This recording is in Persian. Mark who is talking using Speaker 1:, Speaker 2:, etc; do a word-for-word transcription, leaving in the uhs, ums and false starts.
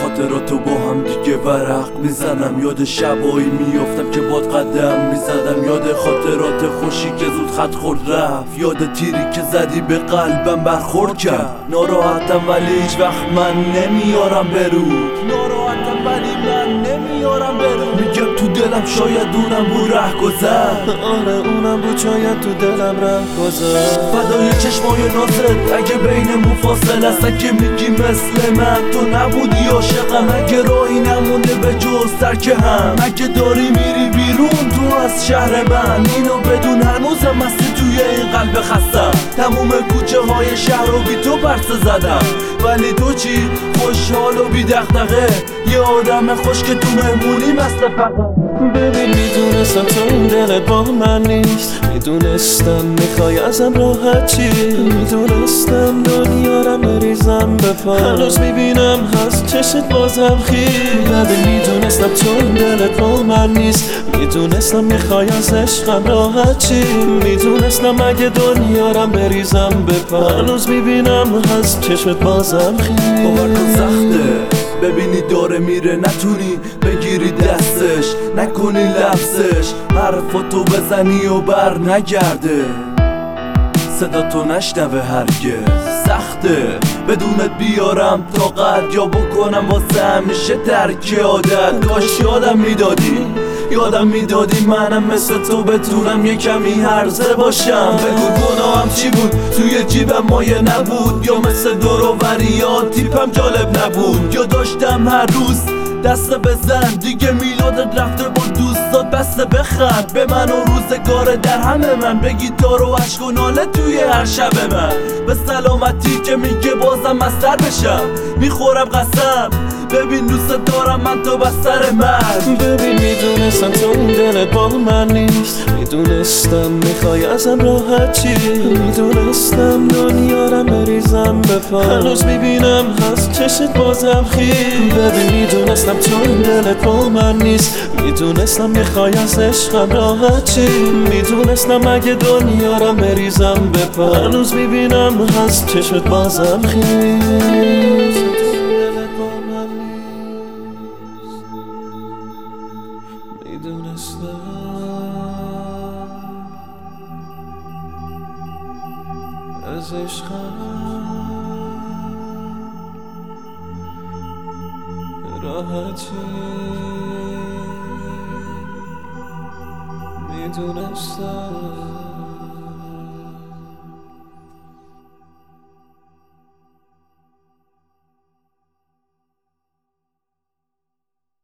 Speaker 1: خاطراتو با هم دیگه ورق میزنم، یاد شبایی میافتم که باد قدم میزدم، یاد خاطرات خوشی که زود خط خورد رفت، یاد تیری که زدی به قلبم برخورد کرد. ناراحتم ولی هیچ وقت من نمیارم برود، ناراحتم ولی من نمیارم برود. میگم تو دلم شاید اونم بود ره گذر،
Speaker 2: آره اونم بود شاید تو دلم ره گذر.
Speaker 1: فدای چشمای نازت اگه بینمون فاصله است، اگه میگی مثل من تو نبودی عاشقم، اگه راهی نمونده به جز ترک هم، اگه داری میری بیرون تو از شهر من، اینو بدون هنوزم مستی توی این قلب خستم. تموم کوچه های شهر رو بی تو پرسه زدم، ولی تو چی؟ خوشحال و بی دغدغه، یه آدم خوش که تو مهمونی مثل فقط.
Speaker 2: ببین میدونستم تو این دلت با من نیست، میدونستم میخوای ازم راحت چی، میدونستم دنیا رو بریزم به پا، هنوز میبینم هست چشت بازم خیل. ببین میدونستم تو این دلت با من نیست، میدونستم میخوای از عشقم راحت چی، میدونستم اگه دنیا رو بریزم به پا، هنوز میبینم هست چشت بازم خیل.
Speaker 1: باور کن سخته ببینی داره میره، نتونی بگیری دستش، نکنی لمسش، حرفاتو بزنی و بر نگرده، صدا تو نشنوه هرگز. سخته بدونت بیارم طاقت یا بکنم واسه همیشه ترک عادت. کاش یادم میدادی یادم میدادی منم مثل تو بتونم یه کمی هرزه باشم. بگو گناهم چی بود توی جیبم مایه نبود، یا مثل دوروبریات تیپم جالب نبود، یا داشتم هر روز دست بزن دیگه میلادت رفته با دوستات بسته بخند به من و روزگار در همه من، بگی دار و عشق و ناله توی هر شب من، به سلامتی که میگه بازم مستر بشم، میخورم قسم ببین دوست دارم من تو بستر من.
Speaker 2: ببین میدونستم تو این دلت با من نیست، میدونستم میخوای ازم راحت چی، میدونستم دنیا رو بریزم به پا، هنوز میبینم هست چشت بازم خیل. ببین میدونستم تو این دلت با من نیست، میدونستم میخوای از عشقم راحت چی، میدونستم اگه دنیا رو بریزم به پا، هنوز میبینم هست چشت بازم خیل. میدونستم از عشقم راحتی، میدونستم